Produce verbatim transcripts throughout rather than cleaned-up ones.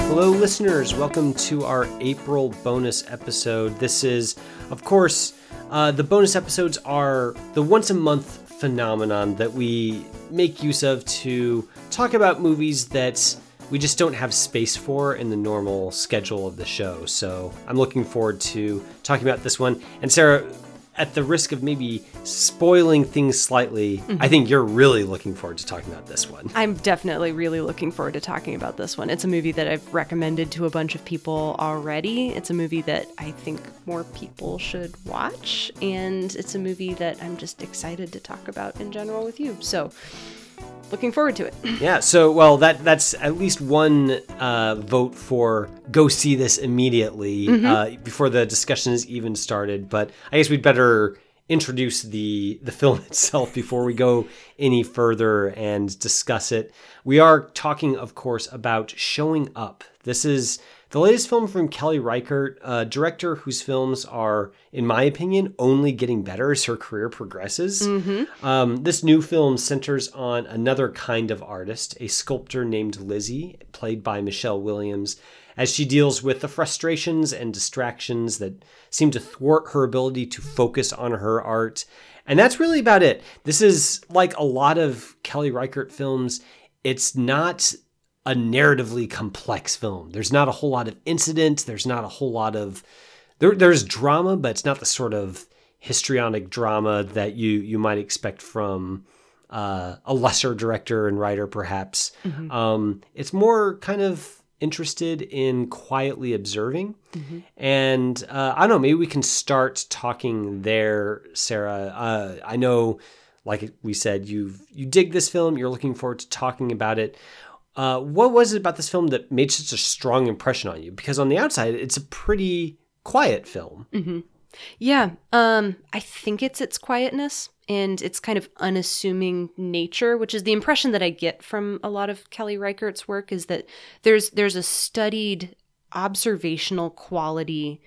Hello, listeners. Welcome to our April bonus episode. This is, of course, uh, the bonus episodes are the once-a-month phenomenon that we make use of to talk about movies that we just don't have space for in the normal schedule of the show. So I'm looking forward to talking about this one. And Sarah, at the risk of maybe spoiling things slightly, mm-hmm. I think you're really looking forward to talking about this one. I'm definitely really looking forward to talking about this one. It's a movie that I've recommended to a bunch of people already. It's a movie that I think more people should watch. And it's a movie that I'm just excited to talk about in general with you. So looking forward to it. Yeah, so, well, that that's at least one uh, vote for go see this immediately mm-hmm. uh, before the discussion is even started. But I guess we'd better introduce the, the film itself before we go any further and discuss it. We are talking, of course, about Showing Up. This is the latest film from Kelly Reichardt, a director whose films are, in my opinion, only getting better as her career progresses. Mm-hmm. Um, this new film centers on another kind of artist, a sculptor named Lizzie, played by Michelle Williams, as she deals with the frustrations and distractions that seem to thwart her ability to focus on her art. And that's really about it. This is like a lot of Kelly Reichardt films. It's not a narratively complex film. There's not a whole lot of incident. There's not a whole lot of there. There's drama, but it's not the sort of histrionic drama that you you might expect from uh, a lesser director and writer, perhaps. Mm-hmm. Um, it's more kind of interested in quietly observing, mm-hmm. and uh, I don't know. Maybe we can start talking there, Sarah. Uh, I know, like we said, you you dig this film. You're looking forward to talking about it. Uh, what was it about this film that made such a strong impression on you? Because on the outside, it's a pretty quiet film. Mm-hmm. Yeah, um, I think it's its quietness and its kind of unassuming nature, which is the impression that I get from a lot of Kelly Reichardt's work, is that there's there's a studied observational quality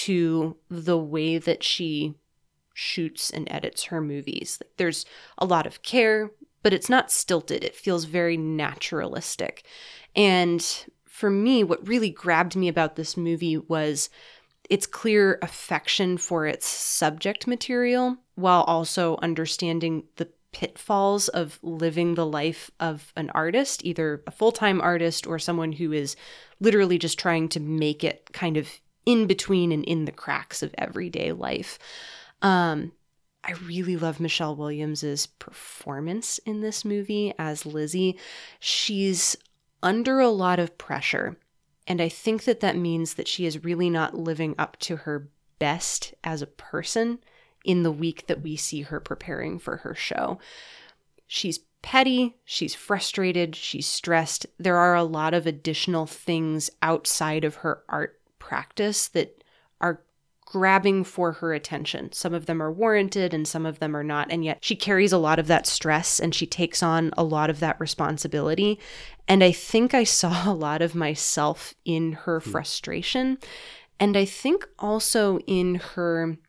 to the way that she shoots and edits her movies. Like, there's a lot of care, but it's not stilted. It feels very naturalistic. And for me, what really grabbed me about this movie was its clear affection for its subject material, while also understanding the pitfalls of living the life of an artist, either a full-time artist or someone who is literally just trying to make it kind of in between and in the cracks of everyday life. Um, I really love Michelle Williams' performance in this movie as Lizzie. She's under a lot of pressure, and I think that that means that she is really not living up to her best as a person in the week that we see her preparing for her show. She's petty, she's frustrated, she's stressed. There are a lot of additional things outside of her art practice that are grabbing for her attention. Some of them are warranted and some of them are not. And yet she carries a lot of that stress and she takes on a lot of that responsibility. And I think I saw a lot of myself in her frustration. And I think also in her,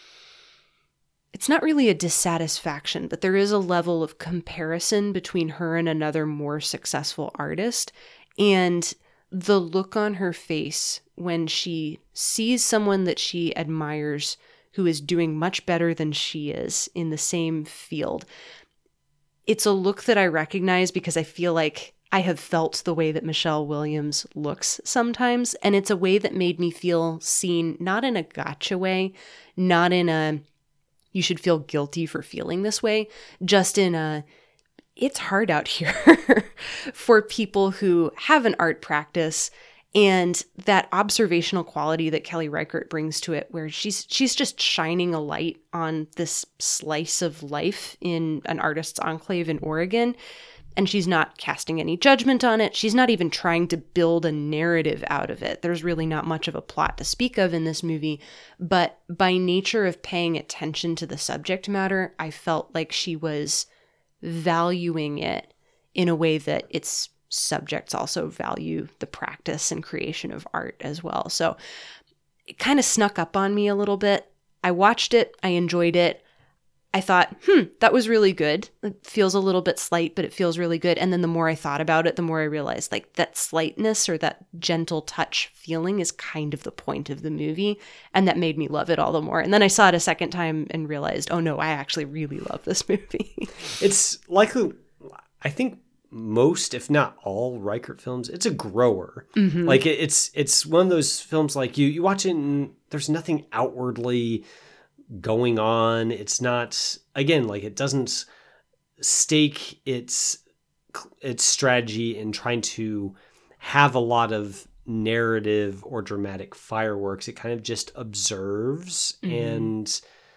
it's not really a dissatisfaction, but there is a level of comparison between her and another more successful artist. And the look on her face when she sees someone that she admires who is doing much better than she is in the same field, it's a look that I recognize because I feel like I have felt the way that Michelle Williams looks sometimes. And it's a way that made me feel seen, not in a gotcha way, not in a you should feel guilty for feeling this way, just in a it's hard out here for people who have an art practice, and that observational quality that Kelly Reichardt brings to it, where she's she's just shining a light on this slice of life in an artist's enclave in Oregon, and she's not casting any judgment on it. She's not even trying to build a narrative out of it. There's really not much of a plot to speak of in this movie, but by nature of paying attention to the subject matter, I felt like she was valuing it in a way that its subjects also value the practice and creation of art as well. So it kind of snuck up on me a little bit. I watched it. I enjoyed it. I thought, hmm, that was really good. It feels a little bit slight, but it feels really good. And then the more I thought about it, the more I realized like that slightness or that gentle touch feeling is kind of the point of the movie. And that made me love it all the more. And then I saw it a second time and realized, oh no, I actually really love this movie. It's likely, I think most, if not all Reichert films, it's a grower. Mm-hmm. Like it, it's, it's one of those films like you, you watch it and there's nothing outwardly going on. It's not, again, like it doesn't stake its its strategy in trying to have a lot of narrative or dramatic fireworks. It kind of just observes mm-hmm. and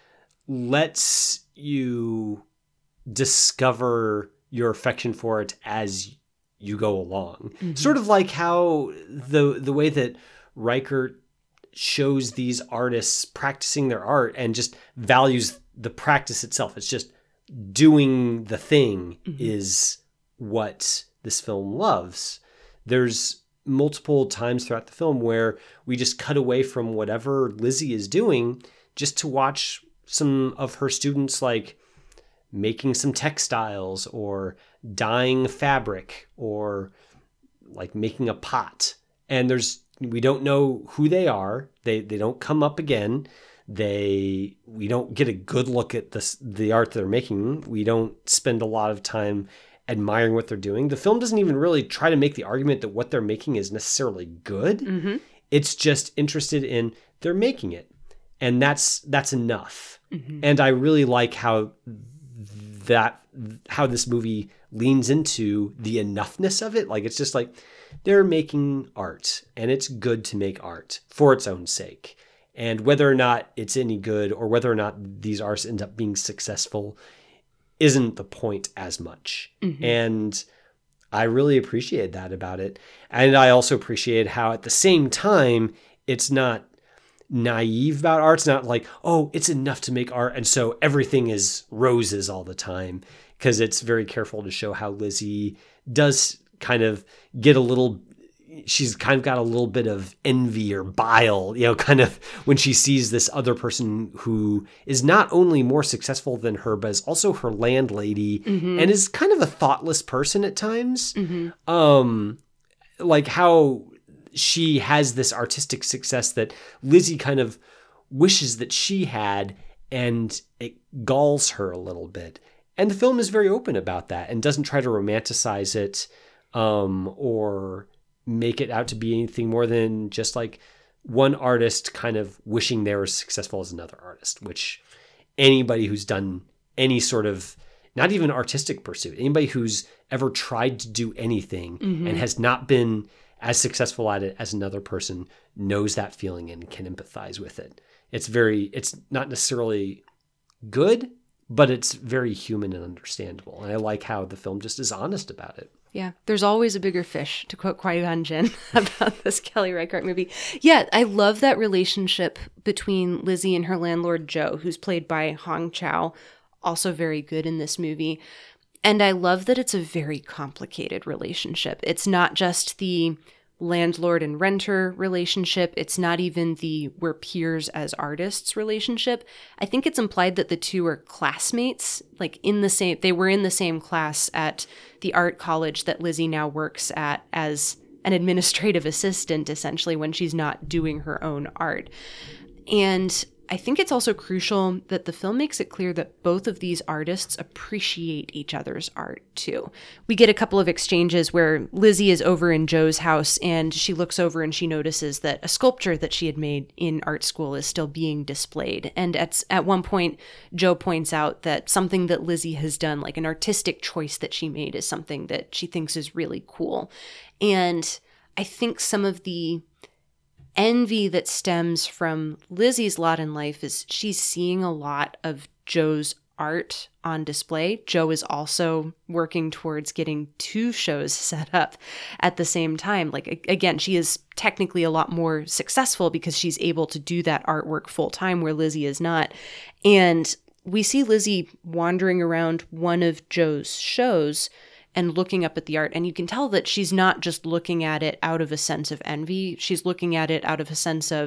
lets you discover your affection for it as you go along. Mm-hmm. Sort of like how the the way that Reichert shows these artists practicing their art and just values the practice itself. It's just doing the thing mm-hmm. is what this film loves. There's multiple times throughout the film where we just cut away from whatever Lizzie is doing just to watch some of her students like making some textiles or dyeing fabric or like making a pot. And there's we don't know who they are. They they don't come up again. They we don't get a good look at this the art they're making. We don't spend a lot of time admiring what they're doing. The film doesn't even really try to make the argument that what they're making is necessarily good. Mm-hmm. It's just interested in they're making it. And that's that's enough. Mm-hmm. And I really like how that how this movie leans into the enoughness of it. Like it's just like they're making art and it's good to make art for its own sake. And whether or not it's any good or whether or not these artists end up being successful isn't the point as much. Mm-hmm. And I really appreciate that about it. And I also appreciate how at the same time, it's not naive about art. It's not like, oh, it's enough to make art. And so everything is roses all the time. Because it's very careful to show how Lizzie does kind of get a little, she's kind of got a little bit of envy or bile, you know, kind of when she sees this other person who is not only more successful than her, but is also her landlady mm-hmm. and is kind of a thoughtless person at times. Mm-hmm. Um, like how she has this artistic success that Lizzie kind of wishes that she had, and it galls her a little bit. And the film is very open about that and doesn't try to romanticize it um, or make it out to be anything more than just like one artist kind of wishing they were as successful as another artist, which anybody who's done any sort of, not even artistic pursuit, anybody who's ever tried to do anything mm-hmm. and has not been as successful at it as another person knows that feeling and can empathize with it. It's very, it's not necessarily good, but it's very human and understandable. And I like how the film just is honest about it. Yeah, there's always a bigger fish, to quote Qui-Gon Jinn about this Kelly Reichardt movie. Yeah, I love that relationship between Lizzie and her landlord, Joe, who's played by Hong Chow, also very good in this movie. And I love that it's a very complicated relationship. It's not just the landlord and renter relationship. It's not even the we're peers as artists relationship. I think it's implied that the two are classmates, like in the same, they were in the same class at the art college that Lizzie now works at as an administrative assistant, essentially, when she's not doing her own art. And I think it's also crucial that the film makes it clear that both of these artists appreciate each other's art too. We get a couple of exchanges where Lizzie is over in Joe's house and she looks over and she notices that a sculpture that she had made in art school is still being displayed. And at, at one point, Joe points out that something that Lizzie has done, like an artistic choice that she made, is something that she thinks is really cool. And I think some of the envy that stems from Lizzie's lot in life is she's seeing a lot of Joe's art on display. Joe is also working towards getting two shows set up at the same time. Like, again, she is technically a lot more successful because she's able to do that artwork full time where Lizzie is not. And we see Lizzie wandering around one of Joe's shows and looking up at the art. And you can tell that she's not just looking at it out of a sense of envy. She's looking at it out of a sense of,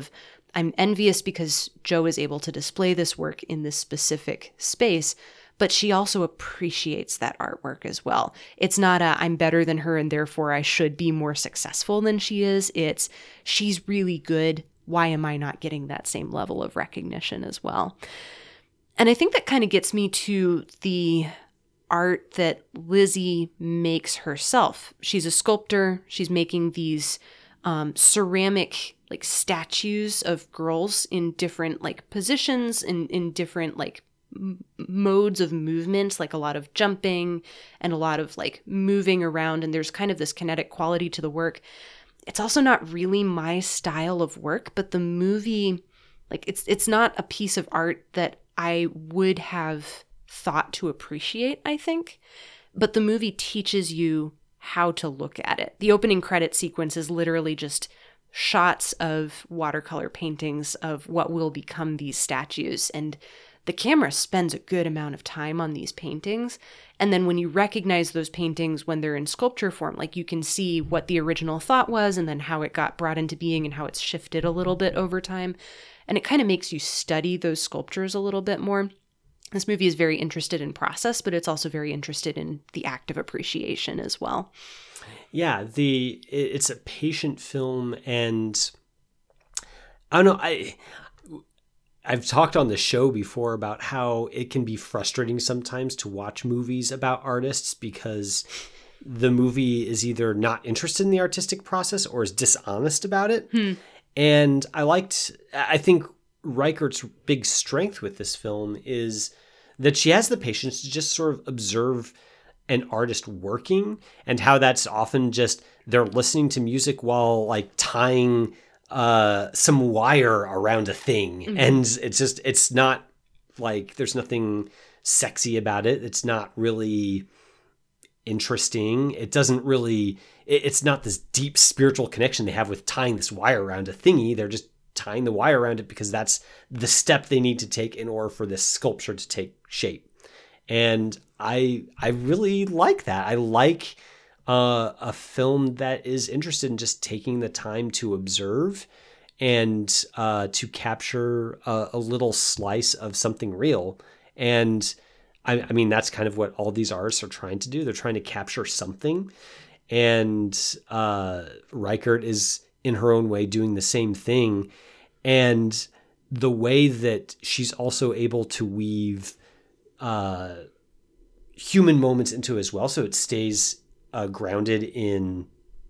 I'm envious because Jo is able to display this work in this specific space, but she also appreciates that artwork as well. It's not a, I'm better than her and therefore I should be more successful than she is. It's, she's really good. Why am I not getting that same level of recognition as well? And I think that kind of gets me to the art that Lizzie makes herself. She's a sculptor. She's making these um, ceramic like statues of girls in different like positions and in, in different like m- modes of movement, like a lot of jumping and a lot of like moving around. And there's kind of this kinetic quality to the work. It's also not really my style of work, but the movie, like it's it's not a piece of art that I would have thought to appreciate, I think. But the movie teaches you how to look at it. The opening credit sequence is literally just shots of watercolor paintings of what will become these statues. And the camera spends a good amount of time on these paintings. And then when you recognize those paintings when they're in sculpture form, like you can see what the original thought was and then how it got brought into being and how it's shifted a little bit over time. And it kind of makes you study those sculptures a little bit more. This movie is very interested in process, but it's also very interested in the act of appreciation as well. Yeah, the it's a patient film, and I don't know, I I've talked on the show before about how it can be frustrating sometimes to watch movies about artists because the movie is either not interested in the artistic process or is dishonest about it. Hmm. And I liked, I think Reichert's big strength with this film is that she has the patience to just sort of observe an artist working and how that's often just they're listening to music while like tying uh, some wire around a thing. Mm-hmm. And it's just, it's not like, there's nothing sexy about it. It's not really interesting. It doesn't really, it, it's not this deep spiritual connection they have with tying this wire around a thingy. They're just tying the wire around it because that's the step they need to take in order for this sculpture to take shape. And I I really like that. I like uh, a film that is interested in just taking the time to observe and uh, to capture a, a little slice of something real. And I, I mean, that's kind of what all these artists are trying to do. They're trying to capture something. And uh, Reichert is, in her own way, doing the same thing. And the way that she's also able to weave uh, human moments into it as well, so it stays uh, grounded in.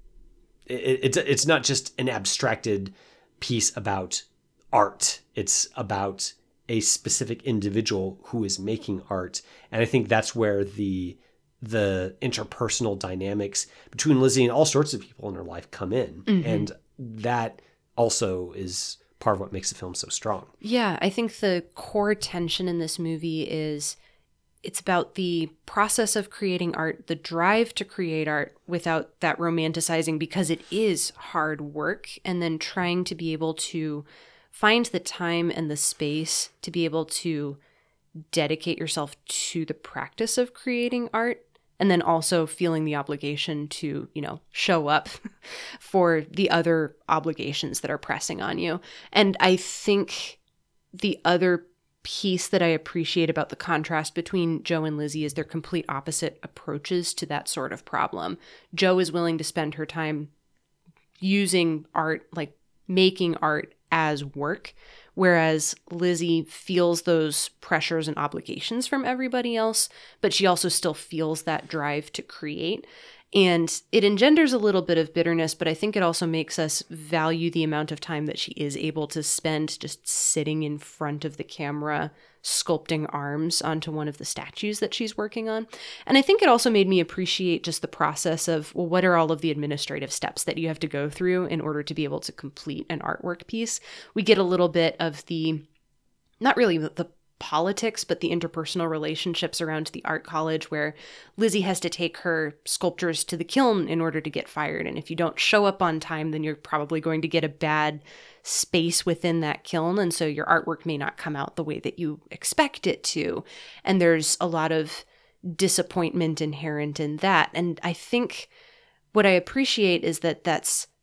It, it's it's not just an abstracted piece about art. It's about a specific individual who is making art, and I think that's where the the interpersonal dynamics between Lizzie and all sorts of people in her life come in, mm-hmm. and that also is part of what makes the film so strong. Yeah, I think the core tension in this movie is it's about the process of creating art, the drive to create art without that romanticizing because it is hard work, and then trying to be able to find the time and the space to be able to dedicate yourself to the practice of creating art. And then also feeling the obligation to, you know, show up for the other obligations that are pressing on you. And I think the other piece that I appreciate about the contrast between Jo and Lizzie is their complete opposite approaches to that sort of problem. Jo is willing to spend her time using art, like making art as work, whereas Lizzie feels those pressures and obligations from everybody else, but she also still feels that drive to create. And it engenders a little bit of bitterness, but I think it also makes us value the amount of time that she is able to spend just sitting in front of the camera, sculpting arms onto one of the statues that she's working on. And I think it also made me appreciate just the process of, well, what are all of the administrative steps that you have to go through in order to be able to complete an artwork piece? We get a little bit of the, not really the politics, but the interpersonal relationships around the art college, where Lizzie has to take her sculptures to the kiln in order to get fired. And if you don't show up on time, then you're probably going to get a bad space within that kiln. And so your artwork may not come out the way that you expect it to. And there's a lot of disappointment inherent in that. And I think what I appreciate is that that's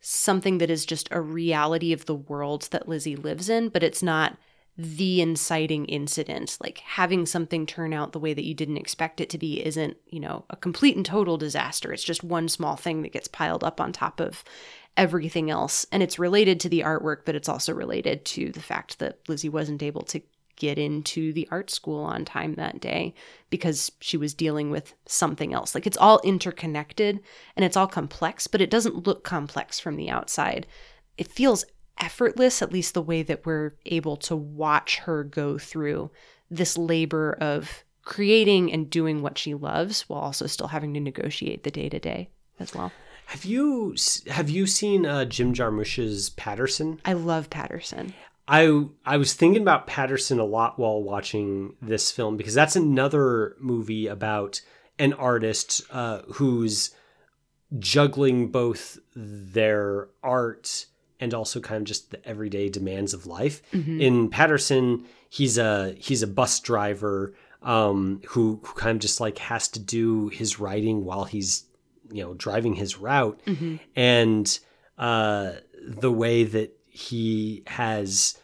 something that is just a reality of the world that Lizzie lives in, but it's not the inciting incident. Like having something turn out the way that you didn't expect it to be isn't, you know, a complete and total disaster. It's just one small thing that gets piled up on top of everything else. And it's related to the artwork, but it's also related to the fact that Lizzie wasn't able to get into the art school on time that day because she was dealing with something else. Like it's all interconnected and it's all complex, but it doesn't look complex from the outside. It feels effortless, at least the way that we're able to watch her go through this labor of creating and doing what she loves while also still having to negotiate the day-to-day as well. Have you have you seen uh, Jim Jarmusch's Paterson? I love Paterson. I I was thinking about Paterson a lot while watching this film because that's another movie about an artist uh, who's juggling both their art and also kind of just the everyday demands of life. Mm-hmm. In Paterson, he's a he's a bus driver um, who, who kind of just like has to do his writing while he's, you know, driving his route. Mm-hmm. And uh, the way that he has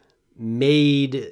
made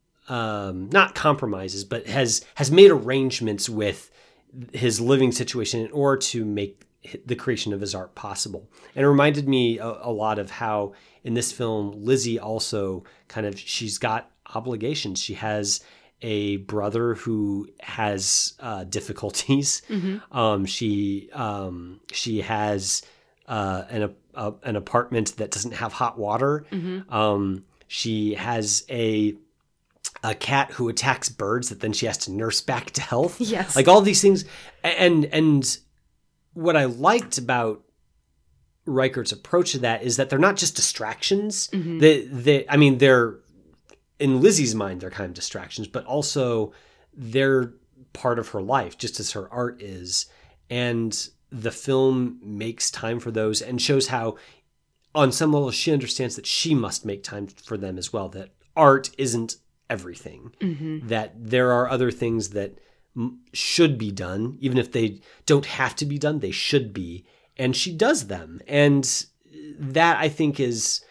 um, not compromises, but has has made arrangements with his living situation in order to make the creation of his art possible. And it reminded me a, a lot of how in this film, Lizzie also kind of, she's got obligations. She has a brother who has uh, difficulties. Mm-hmm. Um, she um, she has uh, an a, an apartment that doesn't have hot water. Mm-hmm. Um, she has a a cat who attacks birds that then she has to nurse back to health. Yes, like all these things. And and what I liked about Reichert's approach to that is that they're not just distractions. Mm-hmm. They they I mean they're, in Lizzie's mind, they're kind of distractions, but also they're part of her life, just as her art is. And the film makes time for those and shows how, on some level, she understands that she must make time for them as well, that art isn't everything, mm-hmm. that there are other things that m- should be done, even if they don't have to be done, they should be. And she does them. And that, I think, is...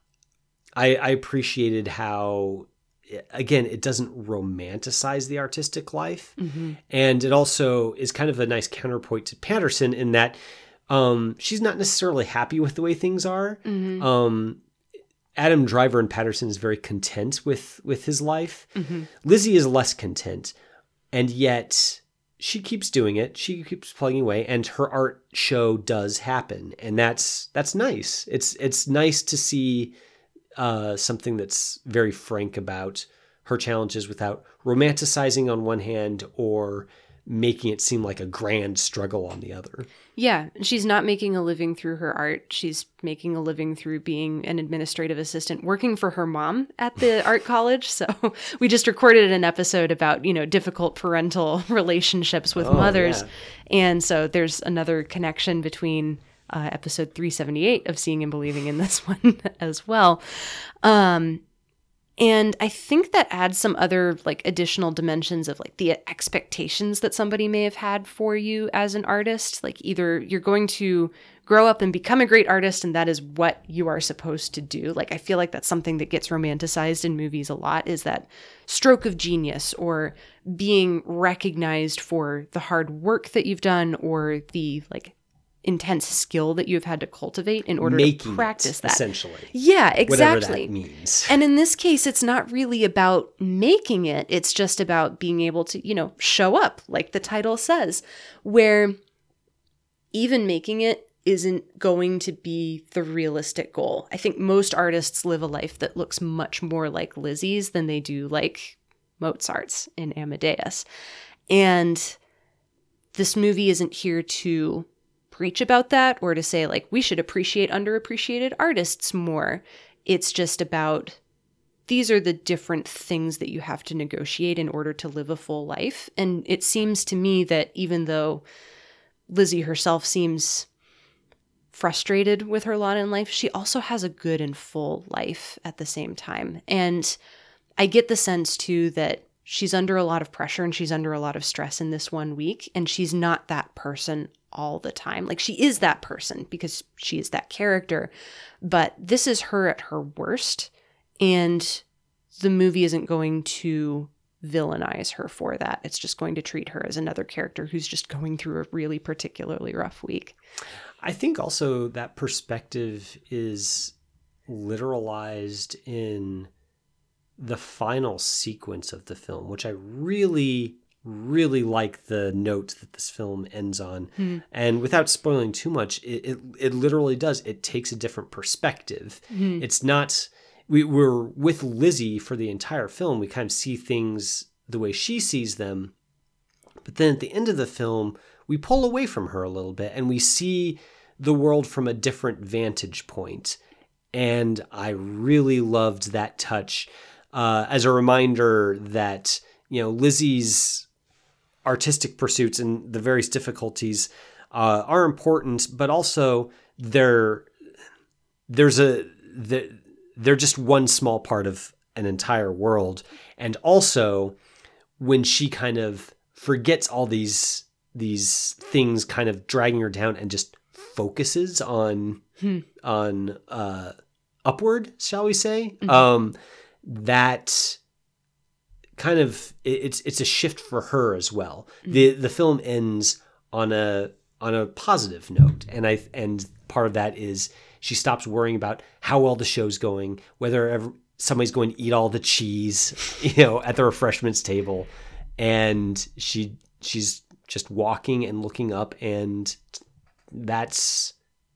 I, I appreciated how, again, it doesn't romanticize the artistic life. Mm-hmm. And it also is kind of a nice counterpoint to Paterson in that um, she's not necessarily happy with the way things are. Mm-hmm. Um, Adam Driver in Paterson is very content with, with his life. Mm-hmm. Lizzie is less content. And yet she keeps doing it. She keeps plugging away. And her art show does happen. And that's that's nice. It's It's nice to see... Uh, something that's very frank about her challenges without romanticizing on one hand or making it seem like a grand struggle on the other. Yeah, she's not making a living through her art. She's making a living through being an administrative assistant, working for her mom at the art college. So we just recorded an episode about, you know, difficult parental relationships with oh, mothers. Yeah. And so there's another connection between Uh, episode three seventy-eight of Seeing and Believing in this one as well. Um, and I think that adds some other like additional dimensions of like the expectations that somebody may have had for you as an artist. Like either you're going to grow up and become a great artist and that is what you are supposed to do. Like I feel like that's something that gets romanticized in movies a lot, is that stroke of genius or being recognized for the hard work that you've done or the like intense skill that you've had to cultivate in order Making to practice it, that. Essentially. Yeah, exactly. Whatever that means. And in this case, it's not really about making it. It's just about being able to, you know, show up, like the title says, where even making it isn't going to be the realistic goal. I think most artists live a life that looks much more like Lizzie's than they do like Mozart's in Amadeus. And this movie isn't here to preach about that or to say like we should appreciate underappreciated artists more. It's just about these are the different things that you have to negotiate in order to live a full life. And it seems to me that even though Lizzie herself seems frustrated with her lot in life, she also has a good and full life at the same time. And I get the sense too that she's under a lot of pressure and she's under a lot of stress in this one week, and she's not that person all the time. Like, she is that person because she is that character, but this is her at her worst, and the movie isn't going to villainize her for that. It's just going to treat her as another character who's just going through a really particularly rough week. I think also that perspective is literalized in the final sequence of the film, which I really really like the note that this film ends on. Mm. And without spoiling too much, it, it it literally does. It takes a different perspective. Mm. It's not, we, we're with Lizzie for the entire film. We kind of see things the way she sees them. But then at the end of the film, we pull away from her a little bit and we see the world from a different vantage point. And I really loved that touch uh, as a reminder that, you know, Lizzie's artistic pursuits and the various difficulties uh, are important, but also they're there's a they're, they're just one small part of an entire world. And also when she kind of forgets all these these things kind of dragging her down and just focuses on hmm. on uh, upward, shall we say, mm-hmm. um, that kind of it's it's a shift for her as well. Mm-hmm. The the film ends on a on a positive note, and I and part of that is she stops worrying about how well the show's going, whether ever somebody's going to eat all the cheese, you know, at the refreshments table, and she she's just walking and looking up, and that's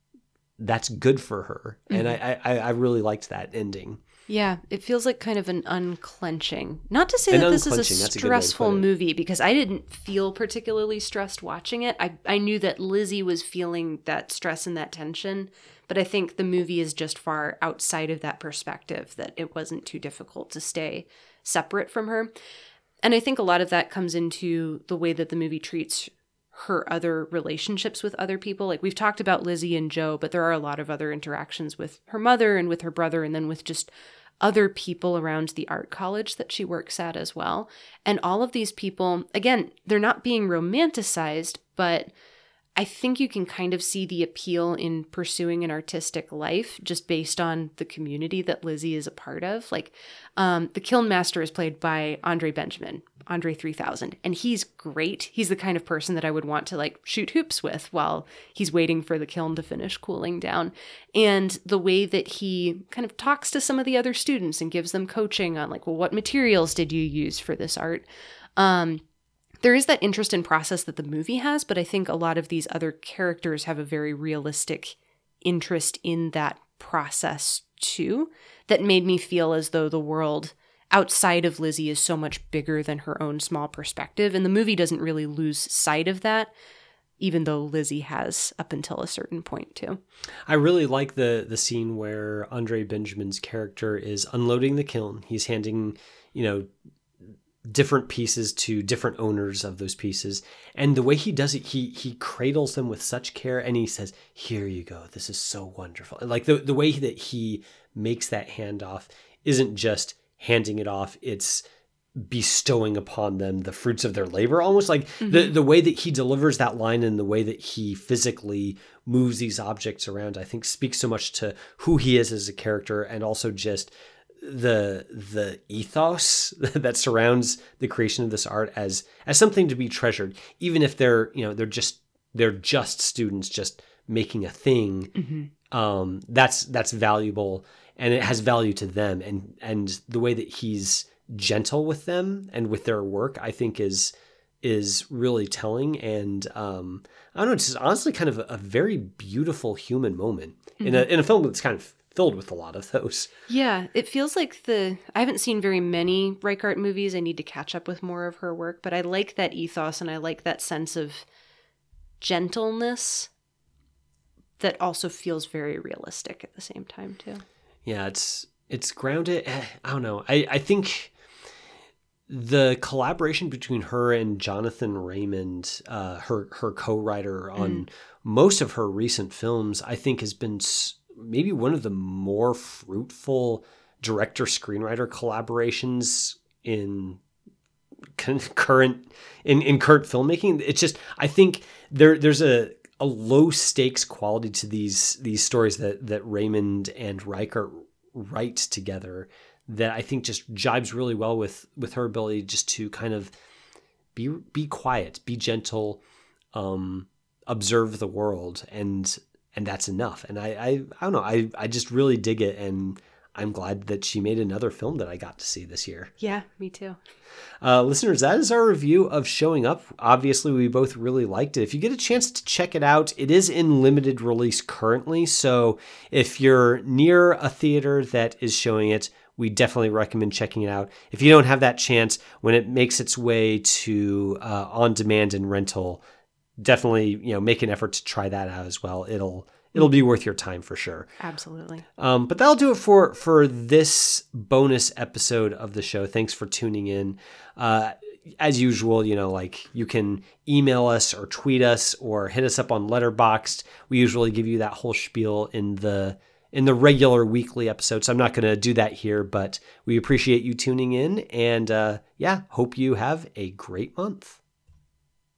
that's good for her. Mm-hmm. And I, I I really liked that ending. Yeah, it feels like kind of an unclenching. Not to say an that this is a stressful a movie, because I didn't feel particularly stressed watching it. I, I knew that Lizzie was feeling that stress and that tension, but I think the movie is just far outside of that perspective, that it wasn't too difficult to stay separate from her. And I think a lot of that comes into the way that the movie treats her other relationships with other people. Like, we've talked about Lizzie and Joe, but there are a lot of other interactions with her mother and with her brother, and then with just other people around the art college that she works at as well. And all of these people, again, they're not being romanticized, but I think you can kind of see the appeal in pursuing an artistic life just based on the community that Lizzie is a part of. Like, um, the Kiln Master is played by Andre Benjamin, Andre three thousand, and he's great. He's the kind of person that I would want to like shoot hoops with while he's waiting for the kiln to finish cooling down. And the way that he kind of talks to some of the other students and gives them coaching on like, well, what materials did you use for this art? Um, There is that interest in process that the movie has, but I think a lot of these other characters have a very realistic interest in that process too, that made me feel as though the world outside of Lizzie is so much bigger than her own small perspective. And the movie doesn't really lose sight of that, even though Lizzie has up until a certain point too. I really like the the scene where Andre Benjamin's character is unloading the kiln. He's handing, you know, different pieces to different owners of those pieces. And the way he does it, he he cradles them with such care, and he says, here you go. This is so wonderful. Like the, the way that he makes that handoff isn't just handing it off. It's bestowing upon them the fruits of their labor, almost like mm-hmm. the, the way that he delivers that line and the way that he physically moves these objects around, I think speaks so much to who he is as a character, and also just the the ethos that surrounds the creation of this art as as something to be treasured, even if they're, you know, they're just they're just students just making a thing. Mm-hmm. Um, that's that's valuable, and it has value to them, and and the way that he's gentle with them and with their work, I think is is really telling. And um, I don't know, it's just honestly kind of a, a very beautiful human moment mm-hmm. in a in a film that's kind of filled with a lot of those. Yeah, it feels like the... I haven't seen very many Reichardt movies. I need to catch up with more of her work, but I like that ethos, and I like that sense of gentleness that also feels very realistic at the same time, too. Yeah, it's it's grounded. I don't know. I, I think the collaboration between her and Jonathan Raymond, uh, her, her co-writer on mm. most of her recent films, I think has been... maybe one of the more fruitful director-screenwriter collaborations in current in, in current filmmaking. It's just, I think there there's a a low stakes quality to these these stories that that Raymond and Reichert write together that I think just jibes really well with with her ability just to kind of be be quiet, be gentle, um, observe the world, and and that's enough. And I I, I don't know, I I just really dig it, and I'm glad that she made another film that I got to see this year. Yeah, me too. Uh, listeners, that is our review of Showing Up. Obviously, we both really liked it. If you get a chance to check it out, it is in limited release currently. So if you're near a theater that is showing it, we definitely recommend checking it out. If you don't have that chance, when it makes its way to uh, on-demand and rental, definitely, you know, make an effort to try that out as well. It'll It'll be worth your time for sure. Absolutely. Um, but that'll do it for, for this bonus episode of the show. Thanks for tuning in. Uh, as usual, you know, like you can email us or tweet us or hit us up on Letterboxd. We usually give you that whole spiel in the in the regular weekly episode. So I'm not going to do that here, but we appreciate you tuning in. And uh, yeah, hope you have a great month.